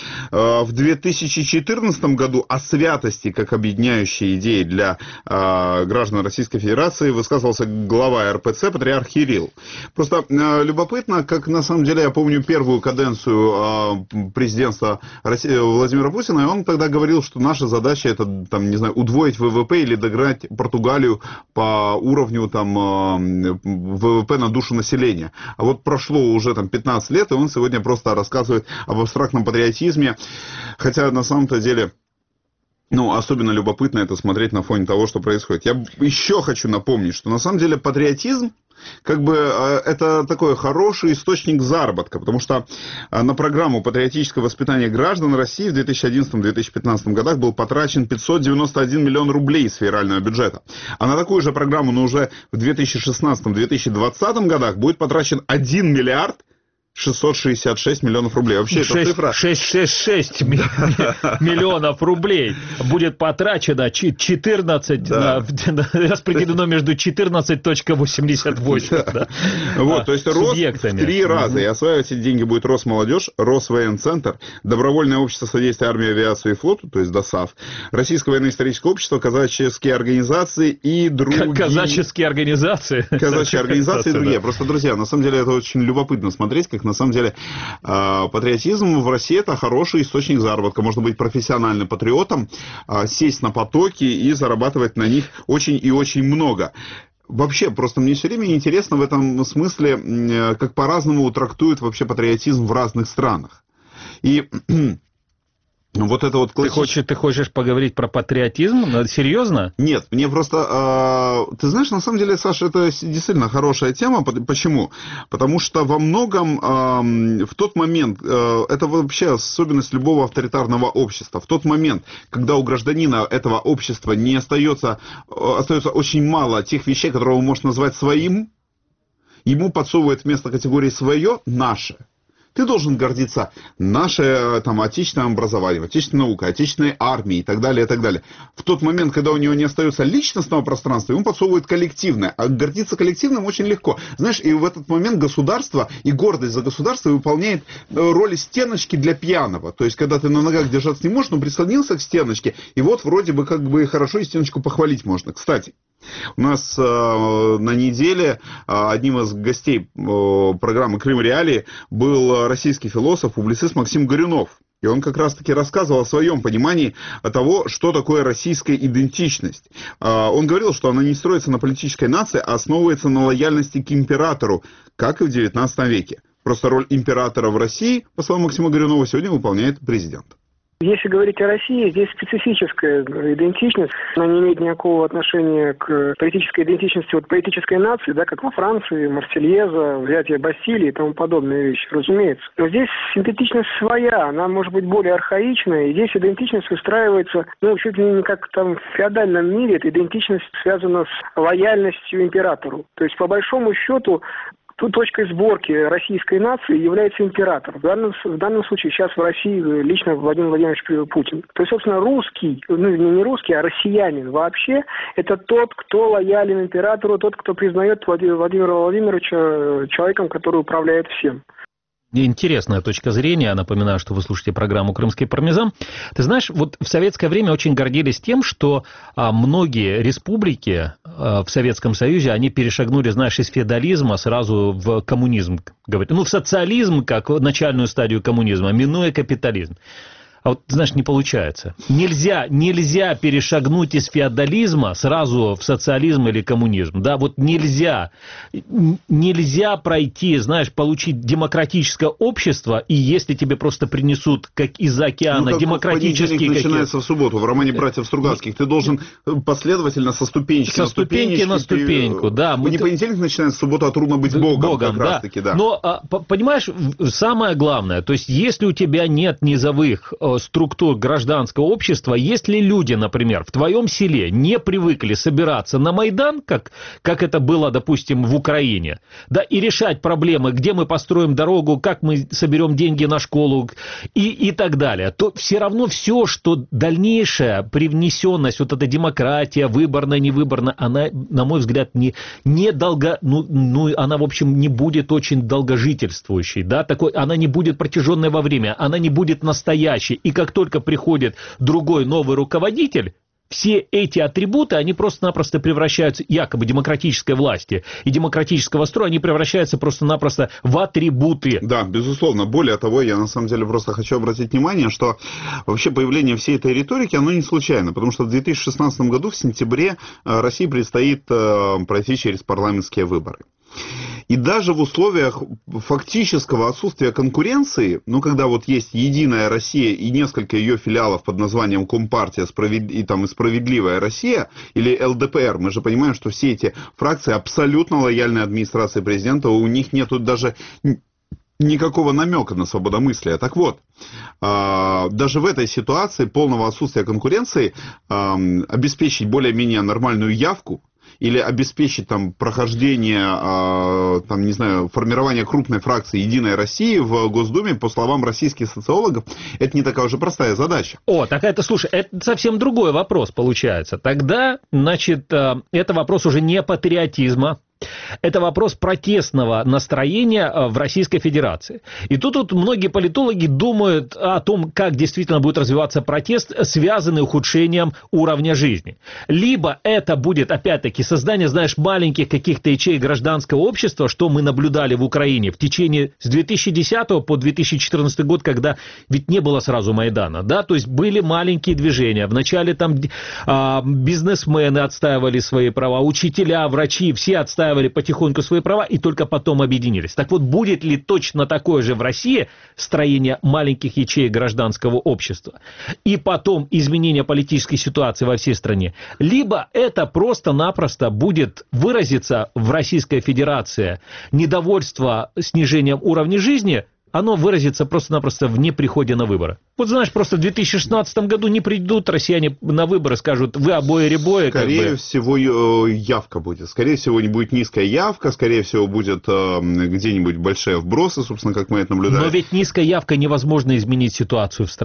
В две тысячи четырнадцатом году о святости как объединяющей идеи для э, граждан Российской Федерации высказывался глава эр пэ цэ патриарх Кирилл. Просто э, любопытно, как на самом деле я помню первую каденцию э, президентства России, Владимира Путина, и он тогда говорил, что наша задача это, там, не знаю, удвоить вэ вэ пэ или догнать Португалию по уровню там, э, вэ вэ пэ на душу населения. А вот прошло уже там, пятнадцать лет, и он сегодня просто рассказывает об абстрактном патриотизме. Хотя на самом-то деле, ну, особенно любопытно это смотреть на фоне того, что происходит. Я еще хочу напомнить, что на самом деле патриотизм, как бы, это такой хороший источник заработка, потому что на программу патриотического воспитания граждан России в две тысячи одиннадцатом — две тысячи пятнадцатом годах был потрачен пятьсот девяносто один миллион рублей из федерального бюджета. А на такую же программу, но уже в две тысячи шестнадцатом — две тысячи двадцатом годах будет потрачен один миллиард шестьсот шестьдесят шесть миллионов рублей. Вообще эта цифра... шестьсот шестьдесят шесть миллионов рублей будет потрачено, четырнадцать да. на, распределено между четырнадцать целых восемьдесят восемь. Да. Да. Вот, а, то есть рост в три раза. И осваивать эти деньги будет Росмолодежь, Росвоенцентр, Добровольное общество содействия армии, авиации и флоту, то есть ДОСААФ, Российское военно-историческое общество, казачьи организации и другие. Казачьи организации? Казачьи организации и другие. Просто, друзья, на самом деле это очень любопытно смотреть, как на самом деле патриотизм в России это хороший источник заработка. Можно быть профессиональным патриотом, сесть на потоки и зарабатывать на них очень и очень много. Вообще, просто мне все время интересно в этом смысле, как по-разному трактуют вообще патриотизм в разных странах. И вот это вот классич... ты, хочешь, ты хочешь поговорить про патриотизм? Серьезно? Нет, мне просто... Э, ты знаешь, на самом деле, Саша, это действительно хорошая тема. Почему? Потому что во многом э, в тот момент, э, это вообще особенность любого авторитарного общества, в тот момент, когда у гражданина этого общества не остается, э, остается очень мало тех вещей, которые он может назвать своим, ему подсовывают вместо категории «свое» «наше». Ты должен гордиться нашей там, отечественным образованием, отечественной наукой, отечественной армией и так далее, и так далее. В тот момент, когда у него не остается личностного пространства, ему подсовывают коллективное. А гордиться коллективным очень легко. Знаешь, и в этот момент государство и гордость за государство выполняет роль стеночки для пьяного. То есть, когда ты на ногах держаться не можешь, но прислонился к стеночке, и вот вроде бы как бы хорошо и стеночку похвалить можно. Кстати, У нас э, на неделе э, одним из гостей э, программы «Крым Реалии» был российский философ, публицист Максим Горюнов. И он как раз-таки рассказывал о своем понимании того, что такое российская идентичность. Э, он говорил, что она не строится на политической нации, а основывается на лояльности к императору, как и в девятнадцатом веке. Просто роль императора в России, по словам Максима Горюнова, сегодня выполняет президент. Если говорить о России, здесь специфическая идентичность, она не имеет никакого отношения к политической идентичности вот политической нации, да, как во Франции, Марсельеза, взятие Бастилии и тому подобные вещи, разумеется. Но здесь синтетичность своя, она может быть более архаичная, и здесь идентичность выстраивается, ну, чуть ли не как там в феодальном мире, эта идентичность связана с лояльностью императору. То есть, по большому счету, тут точкой сборки российской нации является император. В данном, в данном случае сейчас в России лично Владимир Владимирович Путин. То есть, собственно, русский, ну не русский, а россиянин вообще, это тот, кто лоялен императору, тот, кто признает Владимира Владимировича человеком, который управляет всем. Интересная точка зрения. Напоминаю, что вы слушаете программу «Крымский пармезан». Ты знаешь, вот в советское время очень гордились тем, что а, многие республики а, в Советском Союзе, они перешагнули, знаешь, из феодализма сразу в коммунизм. Ну, в социализм, как в начальную стадию коммунизма, минуя капитализм. А вот, знаешь, не получается. Нельзя, нельзя перешагнуть из феодализма сразу в социализм или коммунизм. Да, вот нельзя. Нельзя пройти, знаешь, получить демократическое общество, и если тебе просто принесут, как из-за океана, ну, демократические... Понедельник начинается в субботу, в романе «Братьев Стругацких». Ты должен последовательно со ступенечки со на ступеньки на ступеньку, ты... да. Мы... Не понедельник начинается в субботу, а трудно быть Богом, Богом как да. раз таки, да. Но, понимаешь, самое главное, то есть, если у тебя нет низовых структур гражданского общества, если люди, например, в твоем селе не привыкли собираться на Майдан, как, как это было, допустим, в Украине, да, и решать проблемы, где мы построим дорогу, как мы соберем деньги на школу и, и так далее, то все равно все, что дальнейшая привнесенность, вот эта демократия, выборная, невыборная, она, на мой взгляд, не, не долго, ну, ну, она, в общем, не будет очень долгожительствующей, да, такой, она не будет протяженной во время, она не будет настоящей, и как только приходит другой новый руководитель, все эти атрибуты, они просто-напросто превращаются, якобы демократической власти и демократического строя, они превращаются просто-напросто в атрибуты. Да, безусловно. Более того, я на самом деле просто хочу обратить внимание, что вообще появление всей этой риторики, оно не случайно, потому что в две тысячи шестнадцатом году, в сентябре, России предстоит пройти через парламентские выборы. И даже в условиях фактического отсутствия конкуренции, ну, когда вот есть Единая Россия и несколько ее филиалов под названием Компартия справед... и, там, и Справедливая Россия, или эл дэ пэ эр, мы же понимаем, что все эти фракции абсолютно лояльны администрации президента, у них нету даже никакого намека на свободомыслие. Так вот, даже в этой ситуации полного отсутствия конкуренции обеспечить более-менее нормальную явку, или обеспечить там прохождение, э, там, не знаю, формирование крупной фракции «Единой России» в Госдуме, по словам российских социологов, это не такая уже простая задача. О, так это, слушай, это совсем другой вопрос получается. Тогда, значит, э, это вопрос уже не патриотизма, это вопрос протестного настроения в Российской Федерации. И тут вот многие политологи думают о том, как действительно будет развиваться протест, связанный с ухудшением уровня жизни. Либо это будет, опять-таки, создание, знаешь, маленьких каких-то ячеек гражданского общества, что мы наблюдали в Украине в течение с две тысячи десятого по две тысячи четырнадцатый год, когда ведь не было сразу Майдана, да, то есть были маленькие движения. Вначале там а, бизнесмены отстаивали свои права, учителя, врачи, все отстаивали потихоньку свои права и только потом объединились. Так вот, будет ли точно такое же в России строение маленьких ячеек гражданского общества и потом изменение политической ситуации во всей стране? Либо это просто-напросто будет выразиться в Российской Федерации недовольство снижением уровня жизни, оно выразится просто-напросто в неприходе на выборы. Вот знаешь, просто в две тысячи шестнадцатом году не придут россияне на выборы, скажут, вы обои-ребои. Скорее как бы. всего, явка будет. Скорее всего, не будет низкая явка, скорее всего, будет э, где-нибудь большие вбросы, собственно, как мы это наблюдаем. Но ведь низкая явка невозможно изменить ситуацию в стране.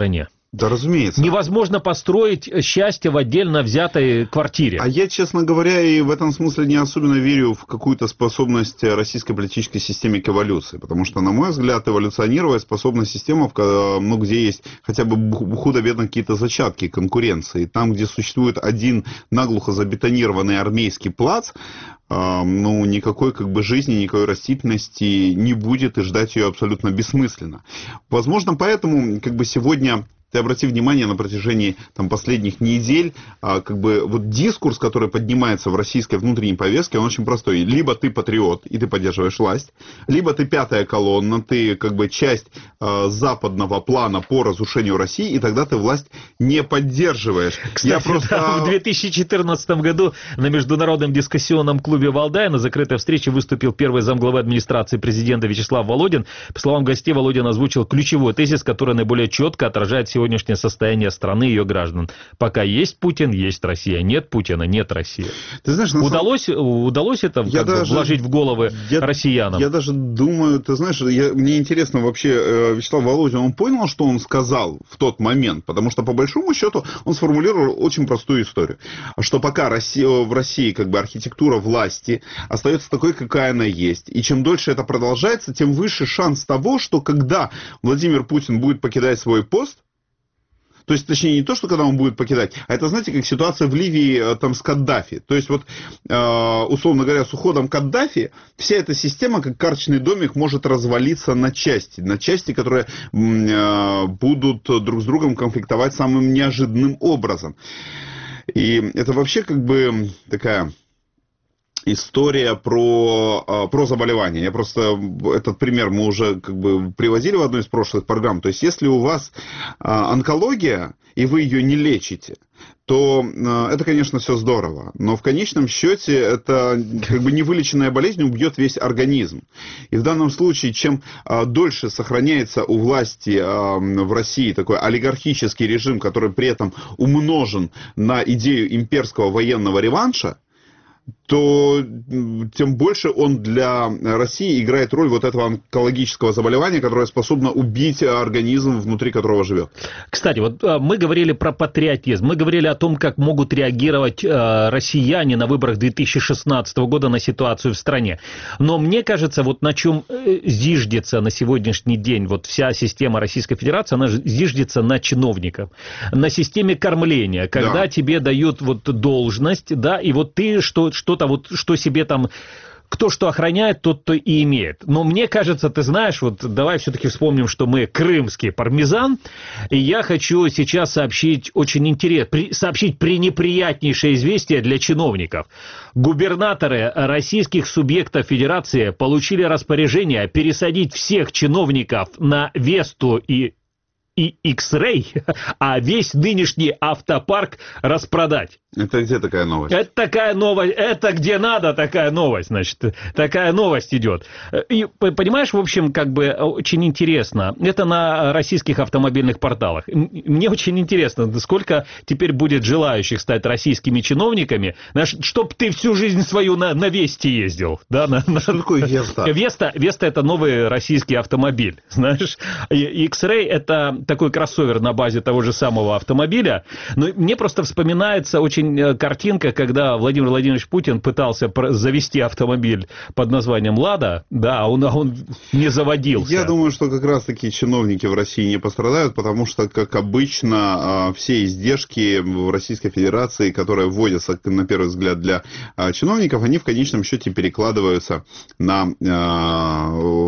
Да, разумеется. Невозможно построить счастье в отдельно взятой квартире. А я, честно говоря, и в этом смысле не особенно верю в какую-то способность российской политической системы к эволюции. Потому что, на мой взгляд, эволюционировая способна система, ну, где есть хотя бы худо-бедно какие-то зачатки конкуренции. Там, где существует один наглухо забетонированный армейский плац, ну, никакой как бы жизни, никакой растительности не будет, и ждать ее абсолютно бессмысленно. Возможно, поэтому как бы сегодня... Ты обрати внимание, на протяжении там, последних недель, а, как бы вот дискурс, который поднимается в российской внутренней повестке, он очень простой. Либо ты патриот, и ты поддерживаешь власть, либо ты пятая колонна, ты как бы часть а, западного плана по разрушению России, и тогда ты власть не поддерживаешь. Кстати, Я просто... да, в две тысячи четырнадцатом году на Международном дискуссионном клубе «Валдай» на закрытой встрече выступил первый замглавы администрации президента Вячеслав Володин. По словам гостей, Володин озвучил ключевой тезис, который наиболее четко отражает сегодняшнее состояние страны и ее граждан. Пока есть Путин, есть Россия. Нет Путина, нет России. Ты знаешь, удалось, самом... удалось это как бы, даже... вложить в головы я... россиянам? Я даже думаю, ты знаешь, я... мне интересно вообще, Вячеслав Володин, он понял, что он сказал в тот момент? Потому что, по большому счету, он сформулировал очень простую историю. Что пока Россия, в России как бы архитектура власти остается такой, какая она есть. И чем дольше это продолжается, тем выше шанс того, что когда Владимир Путин будет покидать свой пост, то есть, точнее, не то, что когда он будет покидать, а это, знаете, как ситуация в Ливии там, с Каддафи. То есть, вот, э, условно говоря, с уходом Каддафи вся эта система, как карточный домик, может развалиться на части. На части, которые э, будут друг с другом конфликтовать самым неожиданным образом. И это вообще как бы такая... история про, про заболевания. Я просто, этот пример мы уже как бы приводили в одной из прошлых программ. То есть, если у вас онкология, и вы ее не лечите, то это, конечно, все здорово. Но в конечном счете это как бы невылеченная болезнь убьет весь организм. И в данном случае, чем дольше сохраняется у власти в России такой олигархический режим, который при этом умножен на идею имперского военного реванша, то тем больше он для России играет роль вот этого онкологического заболевания, которое способно убить организм, внутри которого живет. Кстати, вот мы говорили про патриотизм, мы говорили о том, как могут реагировать россияне на выборах две тысячи шестнадцатого года на ситуацию в стране. Но мне кажется, вот на чем зиждется на сегодняшний день вот вся система Российской Федерации, она зиждется на чиновниках, на системе кормления, когда да. тебе дают вот должность, да, и вот ты что что-то вот, что себе там, кто что охраняет, тот то и имеет. Но мне кажется, ты знаешь, вот давай все-таки вспомним, что мы крымский пармезан, и я хочу сейчас сообщить очень интересно, сообщить пренеприятнейшее известие для чиновников. Губернаторы российских субъектов Федерации получили распоряжение пересадить всех чиновников на Весту и и X-Ray, а весь нынешний автопарк распродать. Это где такая новость? Это такая новость, это где надо такая новость, значит, такая новость идет. И, понимаешь, в общем, как бы очень интересно, это на российских автомобильных порталах. Мне очень интересно, сколько теперь будет желающих стать российскими чиновниками, знаешь, чтоб ты всю жизнь свою на, на Весте ездил. Да, на, Что на... такое Веста? Веста? Веста это новый российский автомобиль, знаешь. X-Ray это такой кроссовер на базе того же самого автомобиля. Но мне просто вспоминается очень картинка, когда Владимир Владимирович Путин пытался завести автомобиль под названием «Лада», да, а он, он не заводился. Я думаю, что как раз-таки чиновники в России не пострадают, потому что, как обычно, все издержки в Российской Федерации, которые вводятся, на первый взгляд, для чиновников, они в конечном счете перекладываются на, на,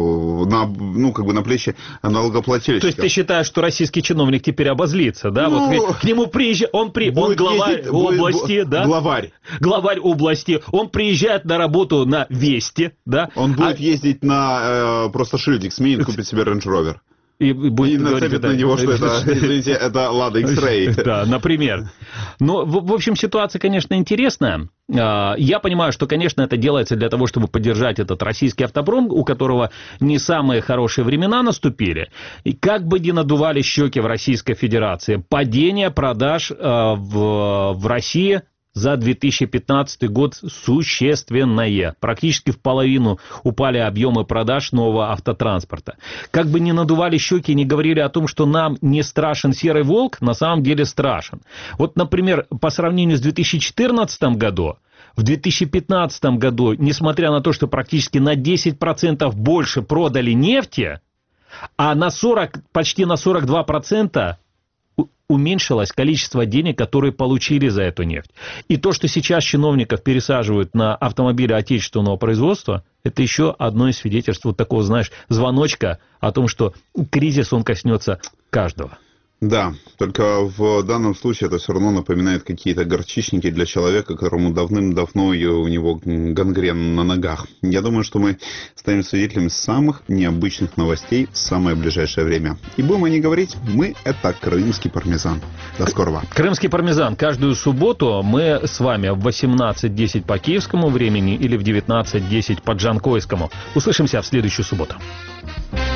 ну, как бы на плечи налогоплательщиков. То есть ты считаешь, что российский чиновник теперь обозлится, да? Ну, вот к нему приезжает, он, при, он глава ездить, области, да? Главарь. Главарь области, он приезжает на работу на Весте, да? Он будет а... ездить на, э, просто шильдик сменит, купит себе Range Rover. И, будет и нацепит на него, что это, извините, это Lada X-Ray. Да, например. Но, в, в общем, ситуация, конечно, интересная. Я понимаю, что, конечно, это делается для того, чтобы поддержать этот российский автопром, у которого не самые хорошие времена наступили. И как бы ни надували щеки в Российской Федерации, падение продаж в, в России за две тысячи пятнадцатый год существенное. Практически в половину упали объемы продаж нового автотранспорта. Как бы ни надували щеки, не говорили о том, что нам не страшен серый волк, на самом деле страшен. Вот, например, по сравнению с две тысячи четырнадцатым годом, в две тысячи пятнадцатом году, несмотря на то, что практически на десять процентов больше продали нефти, а на сорок, почти на сорок два процента уменьшилось количество денег, которые получили за эту нефть. И то, что сейчас чиновников пересаживают на автомобили отечественного производства, это еще одно из свидетельств вот такого, знаешь, звоночка о том, что кризис, он коснется каждого. Да, только в данном случае это все равно напоминает какие-то горчичники для человека, которому давным-давно у него гангрен на ногах. Я думаю, что мы станем свидетелями самых необычных новостей в самое ближайшее время. И будем о них говорить, мы — это крымский пармезан. До скорого. Крымский пармезан. Каждую субботу мы с вами в восемнадцать десять по киевскому времени или в девятнадцать десять по джанкойскому. Услышимся в следующую субботу.